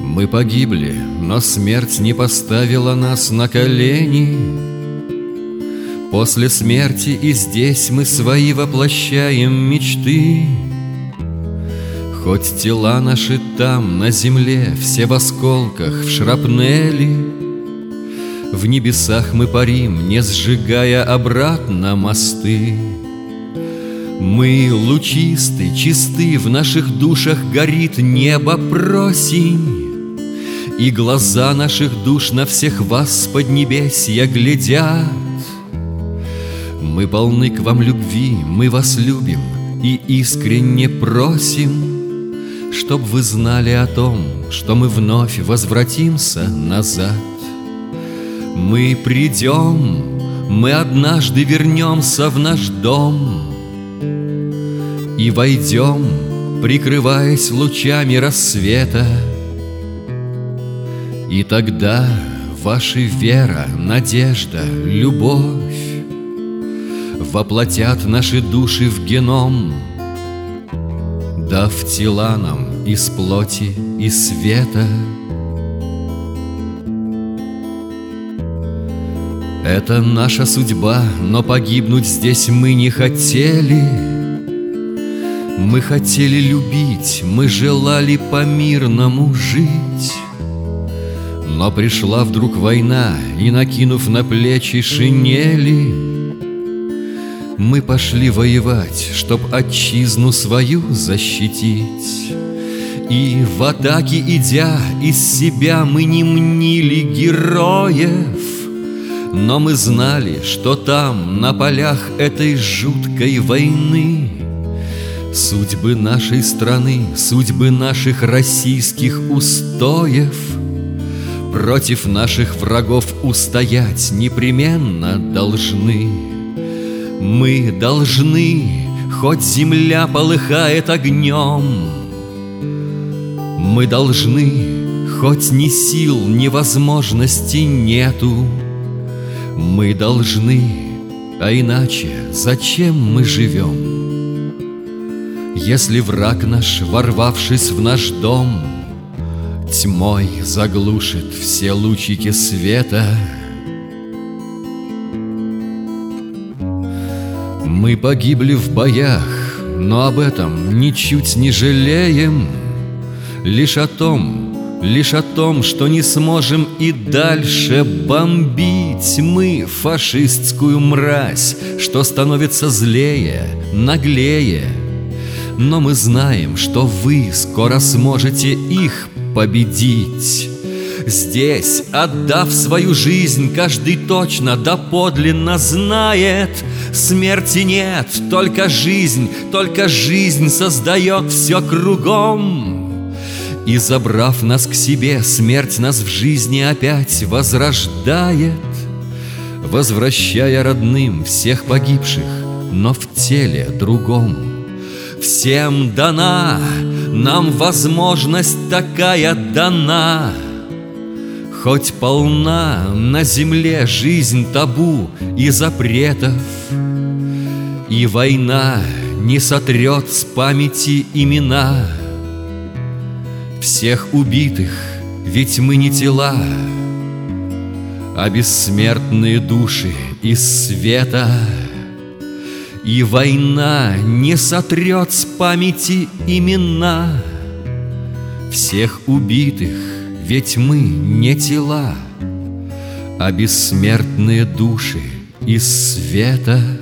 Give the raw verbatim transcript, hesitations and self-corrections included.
Мы погибли, но смерть не поставила нас на колени. После смерти и здесь мы свои воплощаем мечты. Хоть тела наши там, на земле, все в осколках, в шрапнели, в небесах мы парим, не сжигая обратно мосты. Мы лучисты, чисты, в наших душах горит небо просень, и глаза наших душ на всех вас с поднебесья глядят. Мы полны к вам любви, мы вас любим и искренне просим, чтоб вы знали о том, что мы вновь возвратимся назад. Мы придем, мы однажды вернемся в наш дом и войдем, прикрываясь лучами рассвета. И тогда ваши вера, надежда, любовь воплотят наши души в геном, дав тела нам из плоти и света. Это наша судьба, но погибнуть здесь мы не хотели. Мы хотели любить, мы желали по-мирному жить. Но пришла вдруг война, и, накинув на плечи шинели, мы пошли воевать, чтоб отчизну свою защитить. И в атаке идя, из себя мы не мнили героев, но мы знали, что там, на полях этой жуткой войны, судьбы нашей страны, судьбы наших российских устоев против наших врагов устоять непременно должны. Мы должны, хоть земля полыхает огнем, мы должны, хоть ни сил, ни возможности нету. Мы должны, а иначе зачем мы живем? Если враг наш, ворвавшись в наш дом, тьмой заглушит все лучики света, мы погибли в боях, но об этом ничуть не жалеем. Лишь о том, лишь о том, что не сможем и дальше бомбить мы фашистскую мразь, что становится злее, наглее. Но мы знаем, что вы скоро сможете их победить. Здесь, отдав свою жизнь, каждый точно доподлинно знает: смерти нет, только жизнь, только жизнь создает все кругом. И, забрав нас к себе, смерть нас в жизни опять возрождает, возвращая родным всех погибших, но в теле другом. Всем дана, нам возможность такая дана. Хоть полна на земле жизнь табу и запретов, и война не сотрет с памяти имена всех убитых, ведь мы не тела, а бессмертные души из света. И война не сотрет с памяти имена всех убитых, ведь мы не тела, а бессмертные души из света.